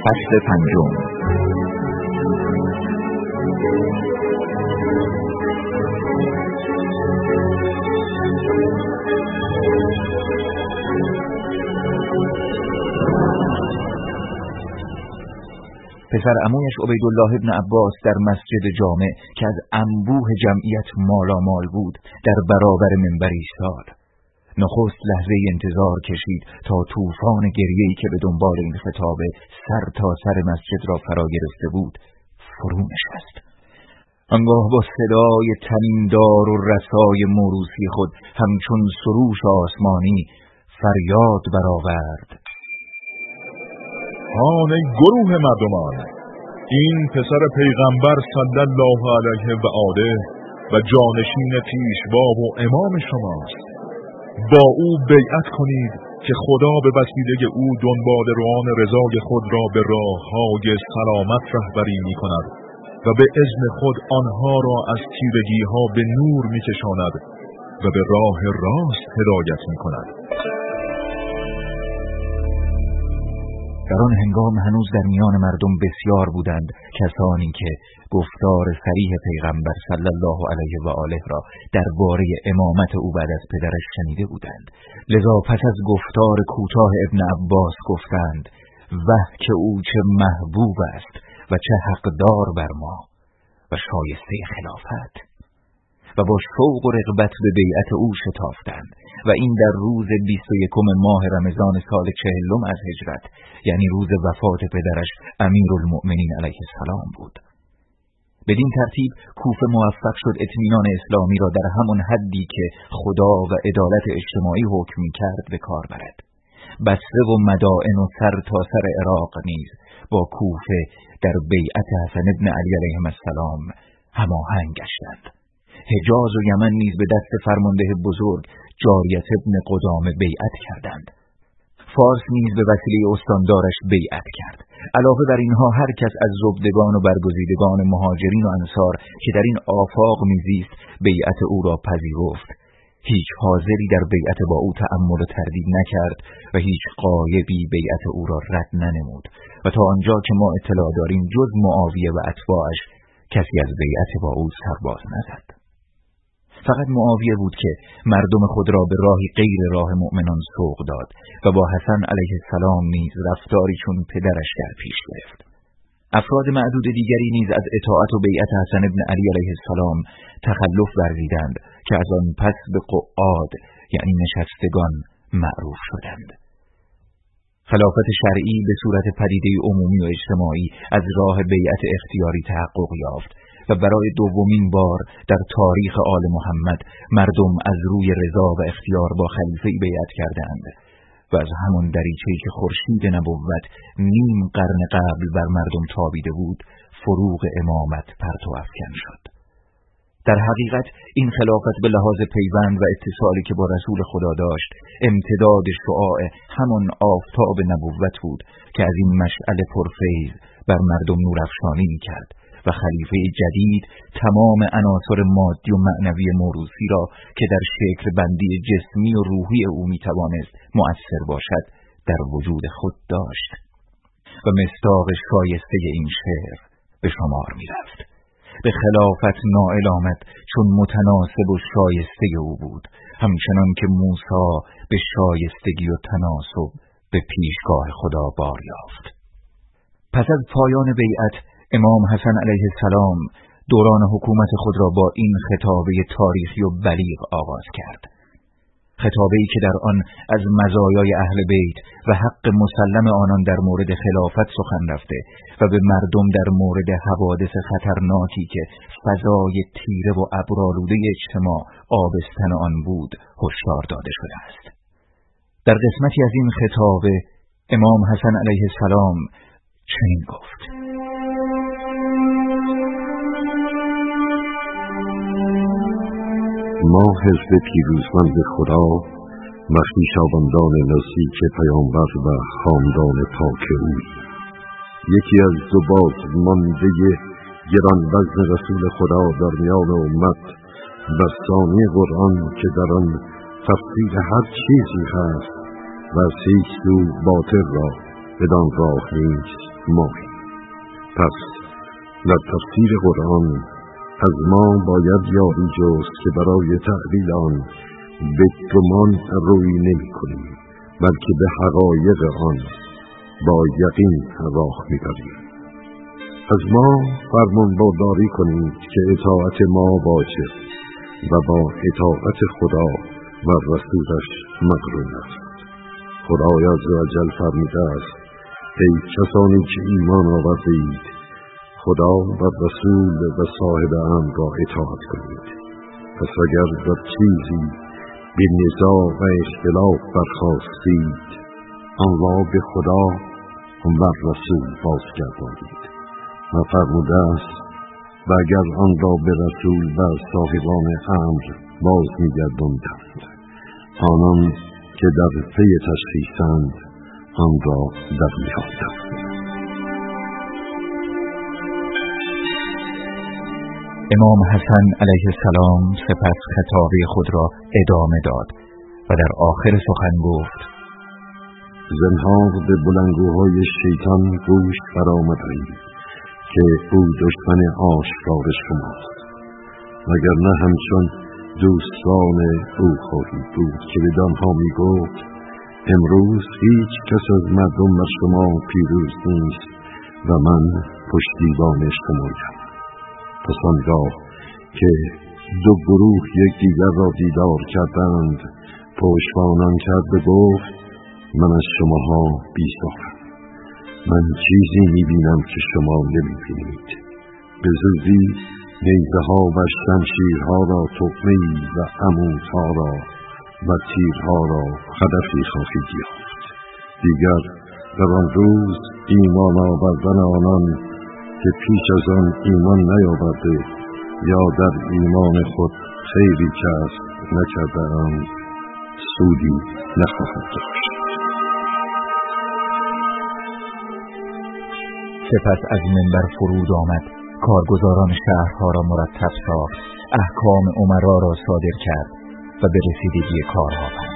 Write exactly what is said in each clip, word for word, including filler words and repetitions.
فصل پنجم. پسر عمویش عبیدالله ابن عباس در مسجد جامع که از انبوه جمعیت مالامال بود در برابر منبر ایستاد. نخست لحظه انتظار کشید تا طوفان گریه‌ای که به دنبال این خطاب سر تا سر مسجد را فرا گرفته بود فرو نشست. آنگاه با صدای طنین‌دار و رسای موروثی خود همچون سروش آسمانی فریاد برآورد: آن ای گروه مردمان، این پسر پیغمبر صلی الله علیه و آله و جانشین پیشوا و امام شماست. با او بیعت کنید که خدا به وسیله او دنبال روان رضای خود را به راه‌های سلامت رهبری می کند و به اذن خود آنها را از تیرگی‌ها به نور می کشاند و به راه راست هدایت می کند. در آن هنگام هنوز در میان مردم بسیار بودند کسانی که گفتار صریح پیغمبر صلی الله علیه و آله را درباره امامت او بعد از پدرش شنیده بودند. لذا پس از گفتار کوتاه ابن عباس گفتند: وه که او چه محبوب است و چه حقدار بر ما و شایسته خلافت. و با شوق و رغبت به بیعت او شتافتند و این در روز بیست و یکم ماه رمضان سال چهلم از هجرت، یعنی روز وفات پدرش امیرالمؤمنین علیه السلام بود. بدین ترتیب کوفه موفق شد اطمینان اسلامی را در همان حدی که خدا و عدالت اجتماعی حکم کرد به کار برد. بصره و مدائن و سر تا سر عراق نیز با کوفه در بیعت حسن ابن علی علیه السلام هماهنگ گشتند. حجاز و یمن نیز به دست فرمانده بزرگ جاریت ابن قدامه بیعت کردند. فارس نیز به وسیله استاندارش بیعت کرد. علاوه بر اینها هر کس از زبدگان و برگزیدگان مهاجرین و انصار که در این آفاق میزیست بیعت او را پذیرفت. هیچ حاضری در بیعت با او تأمل و تردید نکرد و هیچ غایبی بیعت او را رد ننمود و تا آنجا که ما اطلاع داریم جز معاویه و اتباعش کسی از بیعت با او سرباز نزد. فقط معاویه بود که مردم خود را به راهی غیر راه مؤمنان سوق داد و با حسن علیه السلام نیز رفتاری چون پدرش در پیش گرفت. افراد معدود دیگری نیز از اطاعت و بیعت حسن ابن علی علیه السلام تخلف ورزیدند که از آن پس به قعاد یعنی نشستگان معروف شدند. خلافت شرعی به صورت پدیده عمومی و اجتماعی از راه بیعت اختیاری تحقق یافت و برای دومین بار در تاریخ آل محمد مردم از روی رضا و اختیار با خلیفه‌ای بیعت کردند و از همان دریچه‌ای که خورشید نبوت نیم قرن قبل بر مردم تابیده بود فروغ امامت پرتو افکن شد. در حقیقت این خلافت به لحاظ پیوند و اتصالی که با رسول خدا داشت امتداد شعاع همان آفتاب نبوت بود که از این مشعل پرفیض بر مردم نورافشانی می‌کرد و خلیفه جدید تمام عناصر مادی و معنوی موروثی را که در شکل بندی جسمی و روحی او میتوانست مؤثر باشد در وجود خود داشت و مصداق شایسته این شعر به شمار میرفت: به خلافت نائل آمد چون متناسب و شایسته او بود، همچنان که موسی به شایستگی و تناسب به پیشگاه خدا بار یافت. پس از پایان بیعت امام حسن علیه السلام دوران حکومت خود را با این خطابه تاریخی و بلیغ آغاز کرد. خطابه‌ای که در آن از مزایای اهل بیت و حق مسلم آنان در مورد خلافت سخن رفته و به مردم در مورد حوادث خطرناکی که فضای تیره و ابرآلوده اجتماع آبستن آن بود هشدار داده شده است. در قسمتی از این خطابه امام حسن علیه السلام چنین گفت: ما حزب پیروزمند خدا و خویشاوندان نزدیک پیامبر و خاندان پاک او، یکی از دو بازمانده گرانوزن رسول خدا در میان امت و ثانی قرآن که در آن تفسیر هر چیزی هست و از هیچ سو باطل را بدان راه نیست ماهیم. پس در تفسیر قرآن از ما باید یاری جست که برای تعبیل آن به گمان روی نمی کنیم، بلکه به حقایق آن با یقین راه می بریم. از ما فرمان برداری کنید که اطاعت ما واجب و با اطاعت خدا و رسولش مقرون است. خدای عزوجل فرموده است: ای کسانی که ایمان آوردید، خدا و رسول و صاحب امر را اطاعت کنید. پس اگر در چیزی به نزاع و اختلاف برخاستید، آن را به خدا و رسول بازگردانید. و فرموده است: و اگر آن را به رسول و صاحبان امر باز می‌گرداندند، آنان که در پی تشخیصند آن را در می‌آورند. امام حسن علیه السلام سپس خطابه خود را ادامه داد و در آخر سخن گفت: زنهار به بلندگوهای شیطان گوش فرآمدید که او دشمن آشکار شماست، مگر نه همچون دوستان او خواهید بود که بدانها می گفت: امروز هیچ کس از مردم بر شما پیروز نیست و من پشتیبان شمایم. پس آنگاه که دو گروه یکدیگر را دیدار کردند، پشتوانان کرد و گفت: من از شماها بیزارم، من چیزی میبینم که شما نمیبینید. به زودی نیزه ها و شمشیرها را طعمه‌ای و عمودها را و تیرها را هدفی خواهید یافت. دیگر در آن روز ایمان آوردن آنان که پیش از آن ایمان نیاورده یا در ایمان خود خیری کسب نکرده‌اند سودی نخواهد داشت. سپس از منبر فرود آمد، کارگزاران شهرها را مرتب ساخت، احکام امرا را صادر کرد و به رسیدگی کارها پرداخت.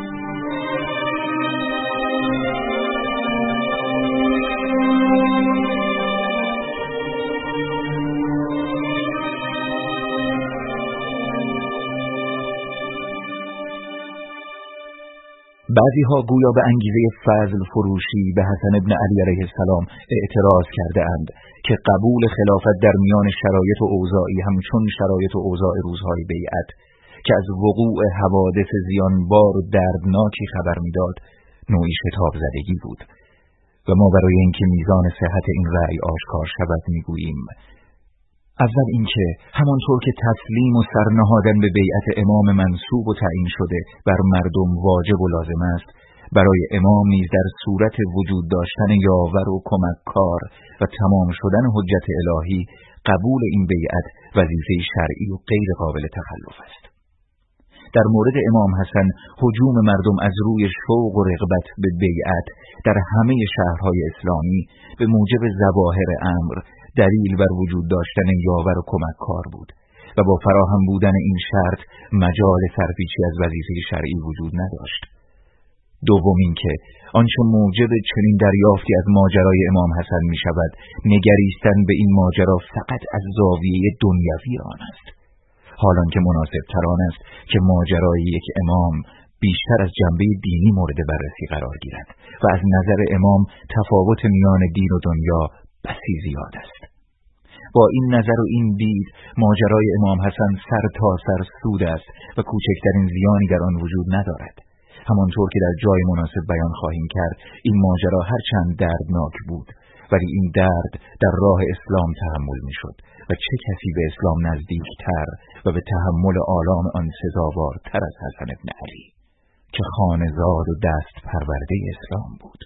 بعضی ها گویا به انگیزه فضل فروشی به حسن ابن علی علیه السلام اعتراض کرده اند که قبول خلافت در میان شرایط و اوضاعی همچون شرایط و اوضاع روزهای بیعت که از وقوع حوادث زیانبار و دردناکی خبر میداد نوعی شتاب زدگی بود و ما برای اینکه میزان صحت این رأی آشکار شود میگوییم: اول اینکه همانطور که تسلیم و سرنهادن به بیعت امام منصوب و تعیین شده بر مردم واجب و لازم است، برای امام نیز در صورت وجود داشتن یاور و کمککار و تمام شدن حجت الهی قبول این بیعت وظیفه شرعی و غیر قابل تخلف است. در مورد امام حسن هجوم مردم از روی شوق و رغبت به بیعت در همه شهرهای اسلامی به موجب ظواهر امر دلیل بر وجود داشتن یاور و کمککار بود و با فراهم بودن این شرط مجال سرپیچی از وظیفه شرعی وجود نداشت. دوم اینکه آنچه موجب چنین دریافتی از ماجرای امام حسن می شود نگریستن به این ماجرا فقط از زاویه دنیوی آن است، حالان که مناسب تر آن است که ماجرای یک امام بیشتر از جنبه دینی مورد بررسی قرار گیرد و از نظر امام تفاوت میان دین و دنیا بسی زیاد است. با این نظر و این دید ماجرای امام حسن سر تا سر سود است و کوچکترین زیانی در آن وجود ندارد. همانطور که در جای مناسب بیان خواهیم کرد، این ماجرا هرچند دردناک بود ولی این درد در راه اسلام تحمل می شد و چه کسی به اسلام نزدیکتر و به تحمل آلام آن سزاوارتر از حسن ابن علی که خانه‌زاد و دست پرورده اسلام بود.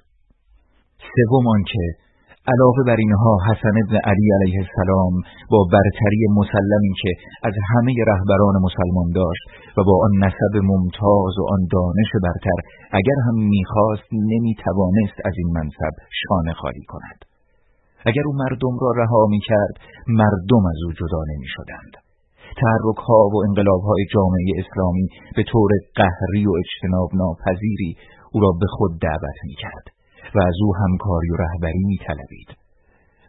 سوم آنکه علاوه بر اینها حسن ابن علی علیه السلام با برتری مسلمی که از همه رهبران مسلمان داشت و با آن نسب ممتاز و آن دانش برتر اگر هم میخواست نمیتوانست از این منصب شانه خالی کند. اگر او مردم را رها میکرد مردم از او جدا نمیشدند. تحرک‌ها و انقلاب‌های جامعه اسلامی به طور قهری و اجتناب ناپذیری او را به خود دعوت میکرد و از او همکاری و رهبری می‌طلبید.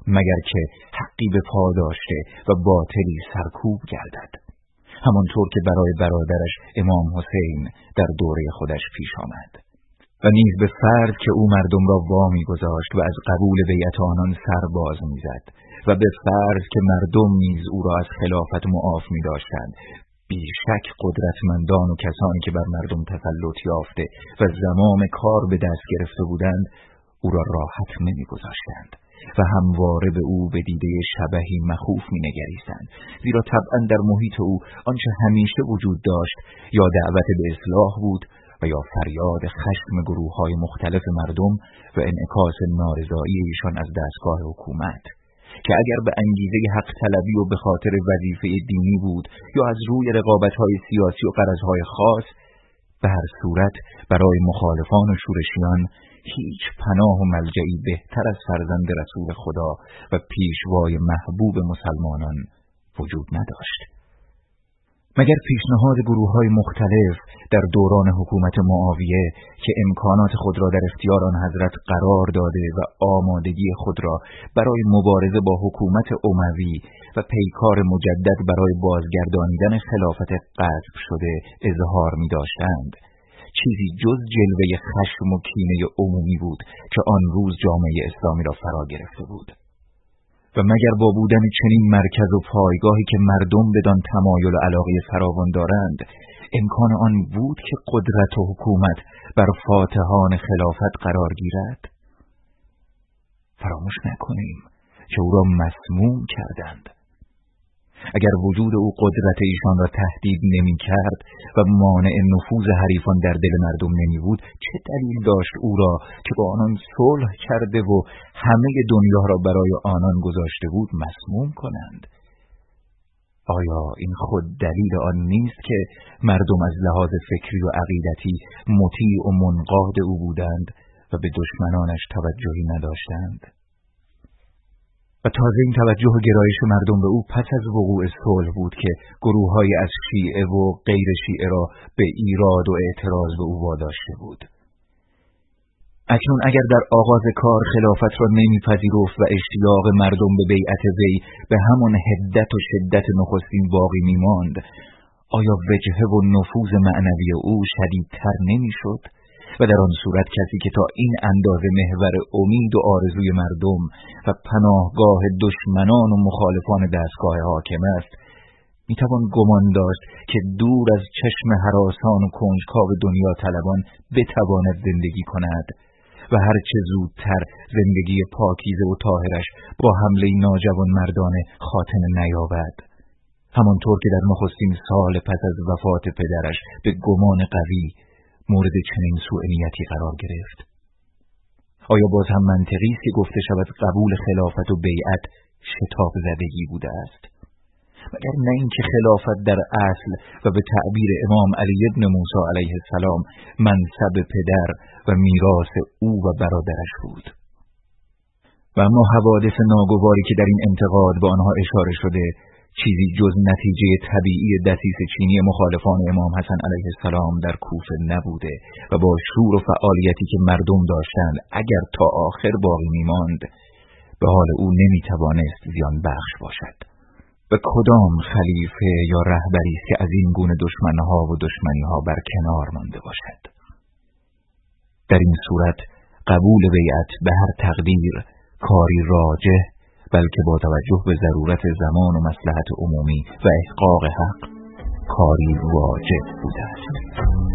مگر که حقی به پا داشته و باطلی سرکوب گردد، همانطور که برای برادرش امام حسین در دوره خودش پیش آمد. و نیز به فرض که او مردم را وامی گذاشت و از قبول بیعت آنان سر باز می‌زد و به فرض که مردم نیز او را از خلافت معاف می‌داشتند، بیشک قدرتمندان و کسانی که بر مردم تسلط یافته و زمام کار به دست گرفته بودند او را راحت نمی‌گذاشتند و همواره به او به دیده شبحی مخوف می‌نگریستند، زیرا طبعا در محیط او آنچه همیشه وجود داشت یا دعوت به اصلاح بود و یا فریاد خشم گروه‌های مختلف مردم و انعکاس نارضایی ایشان از دستگاه حکومت، که اگر به انگیزه حق طلبی و به خاطر وظیفه دینی بود یا از روی رقابت‌های سیاسی و غرض‌های خاص، به هر صورت برای مخالفان و شورشیان هیچ پناه و ملجئی بهتر از فرزند رسول خدا و پیشوای محبوب مسلمانان وجود نداشت. مگر پیشنهاد گروه‌های مختلف در دوران حکومت معاویه که امکانات خود را در اختیار آن حضرت قرار داده و آمادگی خود را برای مبارزه با حکومت اموی و پیکار مجدد برای بازگردانیدن خلافت غصب شده اظهار می‌داشتند، چیزی جز جلوه خشم و کینه عمومی بود که آن روز جامعه اسلامی را فرا گرفته بود. و مگر با بودن چنین مرکز و پایگاهی که مردم بدان تمایل و علاقه فراوان دارند، امکان آن بود که قدرت و حکومت بر فاتحان خلافت قرار گیرد؟ فراموش نکنیم که او را مسموم کردند. اگر وجود او قدرت ایشان را تهدید نمی کرد و مانع نفوذ حریفان در دل مردم نمی بود، چه دلیل داشت او را که با آنان صلح کرده و همه دنیا را برای آنان گذاشته بود مسموم کنند؟ آیا این خود دلیل آن نیست که مردم از لحاظ فکری و عقیدتی مطیع و منقاد او بودند و به دشمنانش توجهی نداشتند؟ و تازه این توجه و گرایش مردم به او پس از وقوع صلح بود که گروه‌های از شیعه و غیر شیعه را به ایراد و اعتراض به او واداشته بود. اکنون اگر در آغاز کار خلافت را نمیپذیرفت و اشتیاق مردم به بیعت وی به همان حدت و شدت نخستین باقی میماند، آیا وجهه و نفوذ معنوی او شدیدتر نمیشد؟ و در آن صورت کسی که تا این اندازه محور امید و آرزوی مردم و پناهگاه دشمنان و مخالفان دستگاه حاکم است، میتوان گمان داشت که دور از چشم هراسان و کنجکاو دنیا طلبان بتواند زندگی کند و هرچه زودتر زندگی پاکیزه و طاهرش با حمله ناجوان مردانه خاتمه نیابد، همانطور که در نخستین سال پس از وفات پدرش به گمان قوی مورد چنین سوء نیتی قرار گرفت. آیا باز هم منطقی است که گفته شود قبول خلافت و بیعت شتاب زدگی بوده است؟ مگر نه اینکه خلافت در اصل و به تعبیر امام علی ابن موسی علیه السلام منصب پدر و میراث او و برادرش بود. و اما حوادث ناگواری که در این انتقاد به آنها اشاره شده چیزی جز نتیجه طبیعی دسیس چینی مخالفان امام حسن علیه السلام در کوفه نبوده و با شور و فعالیتی که مردم داشتند اگر تا آخر باقی میماند، به حال او نمیتوانست زیان بخش باشد. و کدام خلیفه یا رهبری است که از این گونه دشمنها و دشمنیها بر کنار مانده باشد؟ در این صورت قبول بیعت به هر تقدیر کاری راجح، بلکه با توجه به ضرورت زمان و مصلحت عمومی و احقاق حق کاری واجب بوده است.